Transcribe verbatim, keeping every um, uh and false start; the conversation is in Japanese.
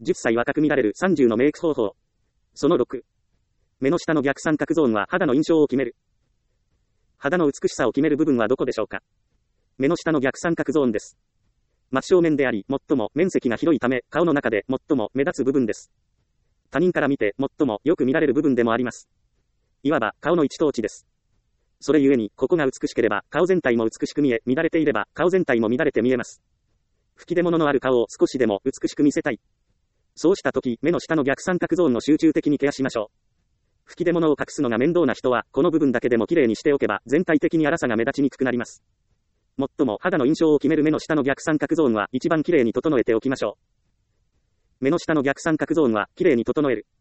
じゅっさい若く見られるさんじゅうのメイク方法。そのろく。目の下の逆三角ゾーンは肌の印象を決める。肌の美しさを決める部分はどこでしょうか。目の下の逆三角ゾーンです。真正面であり、最も面積が広いため、顔の中で最も目立つ部分です。他人から見て最もよく見られる部分でもあります。いわば顔の一等地です。それゆえに、ここが美しければ、顔全体も美しく見え、乱れていれば、顔全体も乱れて見えます。吹き出物のある顔を少しでも美しく見せたい。そうしたとき、目の下の逆三角ゾーンを集中的にケアしましょう。吹き出物を隠すのが面倒な人は、この部分だけでも綺麗にしておけば、全体的に粗さが目立ちにくくなります。最も肌の印象を決める目の下の逆三角ゾーンは、一番綺麗に整えておきましょう。目の下の逆三角ゾーンは、綺麗に整える。